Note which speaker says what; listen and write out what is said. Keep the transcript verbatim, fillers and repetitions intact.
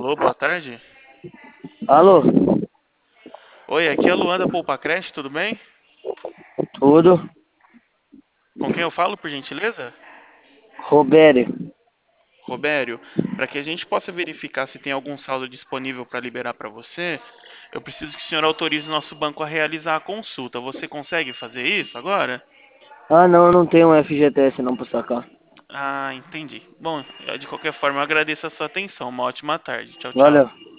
Speaker 1: Alô, boa tarde.
Speaker 2: Alô,
Speaker 1: Oi, aqui é a Luanda Poupa Creche, tudo bem?
Speaker 2: tudo?
Speaker 1: Com quem eu falo, por gentileza?
Speaker 2: Robério.
Speaker 1: Robério, para que a gente possa verificar se tem algum saldo disponível para liberar para você, eu preciso que o senhor autorize o nosso banco a realizar a consulta. Você consegue fazer isso agora?
Speaker 2: Ah, não, eu não tenho um F G T S não pra sacar.
Speaker 1: Ah, entendi. Bom, de qualquer forma, eu agradeço a sua atenção. Uma ótima tarde. Tchau, tchau.
Speaker 2: Valeu.